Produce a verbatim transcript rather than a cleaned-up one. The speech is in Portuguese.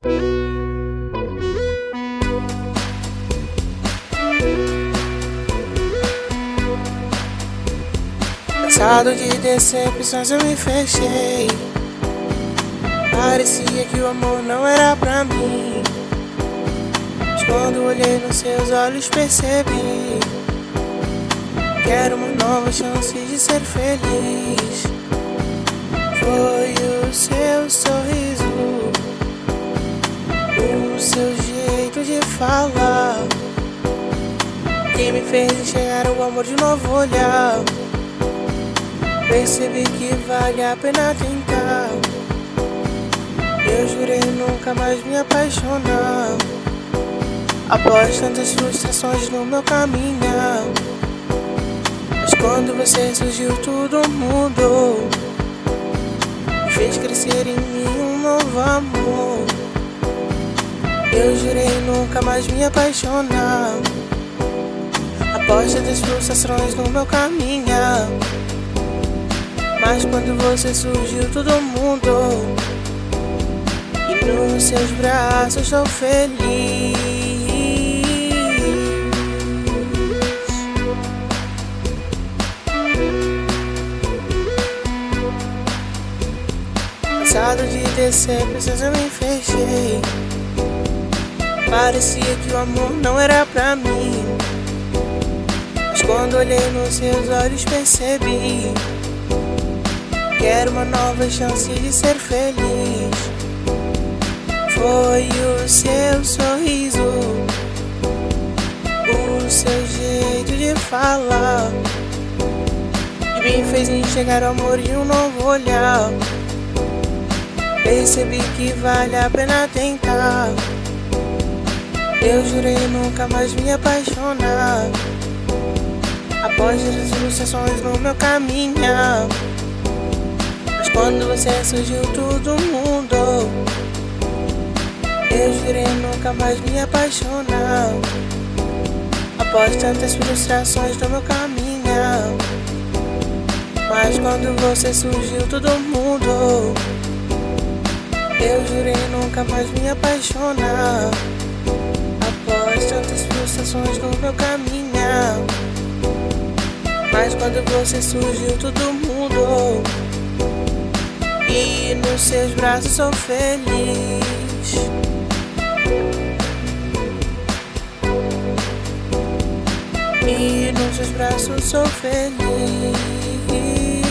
Cansado de decepções eu me fechei. Parecia que o amor não era pra mim, mas quando olhei nos seus olhos percebi que era uma nova chance de ser feliz. Foi o seu sorriso, o seu jeito de falar que me fez enxergar o amor de novo olhar. Percebi que vale a pena tentar. Eu jurei nunca mais me apaixonar. Após tantas frustrações no meu caminho, mas quando você surgiu tudo mudou. Me fez crescer em mim um novo amor. Eu jurei nunca mais me apaixonar. Após tantas frustrações no meu caminho, mas quando você surgiu tudo mudou. E nos seus braços estou feliz. Cansado de decepções eu me fechei. Parecia que o amor não era pra mim, mas quando olhei nos seus olhos percebi que era uma nova chance de ser feliz. Foi o seu sorriso, o seu jeito de falar que me fez enxergar o amor em um novo olhar. Percebi que vale a pena tentar. Eu jurei nunca mais me apaixonar. Após as frustrações no meu caminho, mas quando você surgiu tudo mudou. Eu jurei nunca mais me apaixonar. Após tantas frustrações no meu caminho, mas quando você surgiu tudo mudou. Eu jurei nunca mais me apaixonar. Após tantas frustrações no meu caminho, mas quando você surgiu tudo mudou. E nos seus braços sou feliz. E nos seus braços sou feliz.